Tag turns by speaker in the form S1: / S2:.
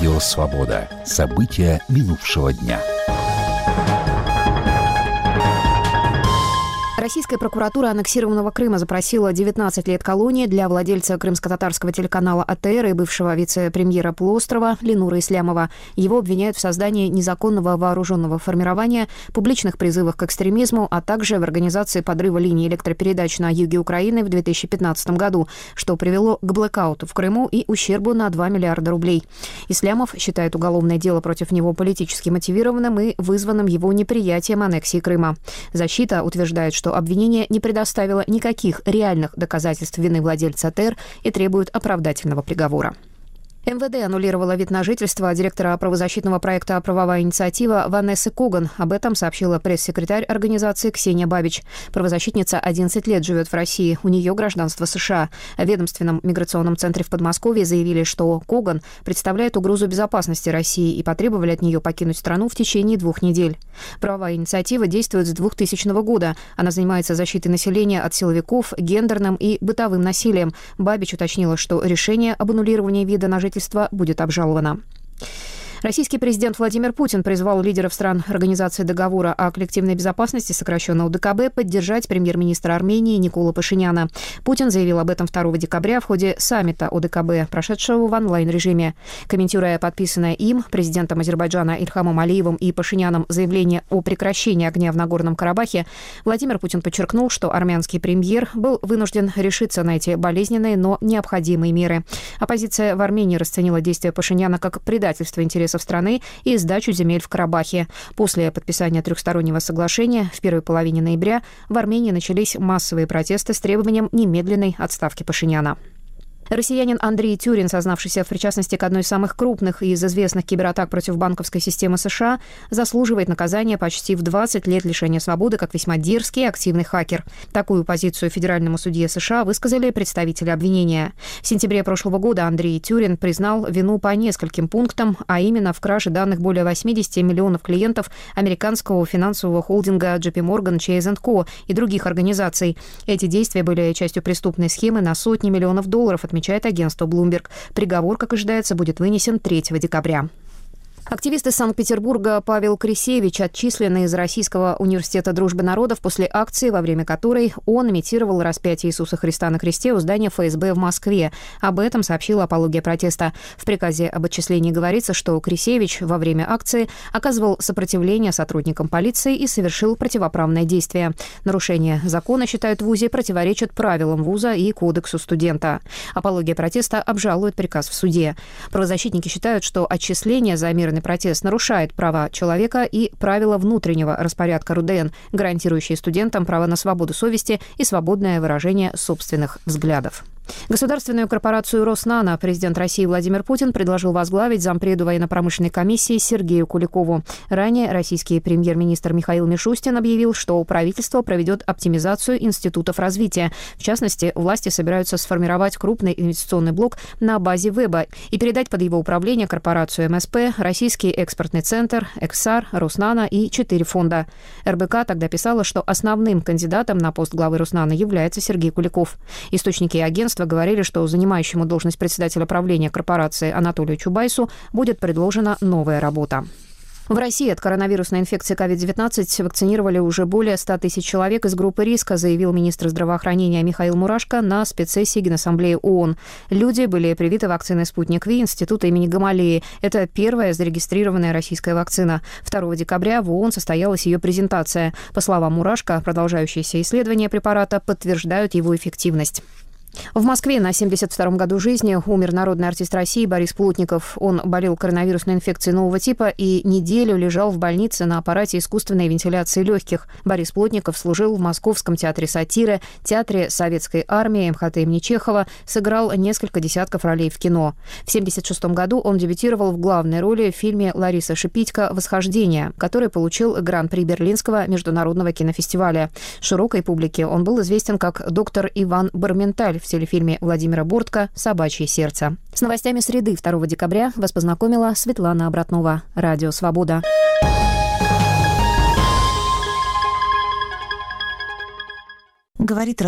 S1: Радио «Свобода». События минувшего дня.
S2: Российская прокуратура аннексированного Крыма запросила 19 лет колонии для владельца крымско-татарского телеканала АТР и бывшего вице-премьера полуострова Ленура Ислямова. Его обвиняют в создании незаконного вооруженного формирования, публичных призывах к экстремизму, а также в организации подрыва линии электропередач на юге Украины в 2015 году, что привело к блэкауту в Крыму и ущербу на 2 миллиарда рублей. Ислямов считает уголовное дело против него политически мотивированным и вызванным его неприятием аннексии Крыма. Защита утверждает, что обвинение не предоставило никаких реальных доказательств вины владельца АТР и требует оправдательного приговора. МВД аннулировала вид на жительство директора правозащитного проекта «Правовая инициатива» Ванессы Коган. Об этом сообщила пресс-секретарь организации Ксения Бабич. Правозащитница 11 лет живет в России. У нее гражданство США. В ведомственном миграционном центре в Подмосковье заявили, что Коган представляет угрозу безопасности России и потребовали от нее покинуть страну в течение 2 недель. «Правовая инициатива» действует с 2000 года. Она занимается защитой населения от силовиков, гендерным и бытовым насилием. Бабич уточнила, что решение об аннулировании вида на жительство будет обжаловано. Российский президент Владимир Путин призвал лидеров стран Организации договора о коллективной безопасности, сокращенно ОДКБ, поддержать премьер-министра Армении Николу Пашиняна. Путин заявил об этом 2 декабря в ходе саммита ОДКБ, прошедшего в онлайн-режиме. Комментируя подписанное им, президентом Азербайджана Ильхамом Алиевым и Пашиняном заявление о прекращении огня в Нагорном Карабахе, Владимир Путин подчеркнул, что армянский премьер был вынужден решиться на эти болезненные, но необходимые меры. Оппозиция в Армении расценила действия Пашиняна как предательство интересов страны и сдачу земель в Карабахе. После подписания трехстороннего соглашения в первой половине ноября в Армении начались массовые протесты с требованием немедленной отставки Пашиняна. Россиянин Андрей Тюрин, сознавшийся в причастности к одной из самых крупных из известных кибератак против банковской системы США, заслуживает наказания почти в 20 лет лишения свободы как весьма дерзкий и активный хакер. Такую позицию федеральному судье США высказали представители обвинения. В сентябре прошлого года Андрей Тюрин признал вину по нескольким пунктам, а именно в краже данных более 80 миллионов клиентов американского финансового холдинга JP Morgan Chase & Co. и других организаций. Эти действия были частью преступной схемы на сотни миллионов долларов, отмечает агентство Bloomberg. Приговор, как ожидается, будет вынесен 3 декабря. Активист из Санкт-Петербурга Павел Крисевич отчислен из Российского университета дружбы народов после акции, во время которой он имитировал распятие Иисуса Христа на кресте у здания ФСБ в Москве. Об этом сообщила «Апология протеста». В приказе об отчислении говорится, что Крисевич во время акции оказывал сопротивление сотрудникам полиции и совершил противоправное действие. Нарушение закона, считают в ВУЗе, противоречит правилам ВУЗа и кодексу студента. «Апология протеста» обжалует приказ в суде. Правозащитники считают, что отчисление за мирный протест нарушает права человека и правила внутреннего распорядка РУДН, гарантирующие студентам право на свободу совести и свободное выражение собственных взглядов. Государственную корпорацию «Роснано» президент России Владимир Путин предложил возглавить зампреду военно-промышленной комиссии Сергею Куликову. Ранее российский премьер-министр Михаил Мишустин объявил, что правительство проведет оптимизацию институтов развития. В частности, власти собираются сформировать крупный инвестиционный блок на базе ВЭБа и передать под его управление корпорацию МСП, Российский экспортный центр, Эксар, Роснано и 4 фонда. РБК тогда писала, что основным кандидатом на пост главы Роснано является Сергей Куликов. Источники агентства говорили, что занимающему должность председателя правления корпорации Анатолию Чубайсу будет предложена новая работа. В России от коронавирусной инфекции COVID-19 вакцинировали уже более 100 тысяч человек из группы риска, заявил министр здравоохранения Михаил Мурашко на спецсессии Генассамблеи ООН. Люди были привиты вакциной «Спутник Ви» Института имени Гамалеи. Это первая зарегистрированная российская вакцина. 2 декабря в ООН состоялась ее презентация. По словам Мурашко, продолжающиеся исследования препарата подтверждают его эффективность. В Москве на 72-м году жизни умер народный артист России Борис Плотников. Он болел коронавирусной инфекцией нового типа и неделю лежал в больнице на аппарате искусственной вентиляции легких. Борис Плотников служил в Московском театре сатиры, театре Советской армии МХТ имени Чехова, сыграл несколько десятков ролей в кино. В 1976 году он дебютировал в главной роли в фильме Ларисы Шипитько «Восхождение», который получил гран-при Берлинского международного кинофестиваля. Широкой публике он был известен как доктор Иван Барменталь в телефильме Владимира Бортко «Собачье сердце». С новостями среды 2 декабря вас познакомила Светлана Обратнова. Радио «Свобода».
S3: Говорит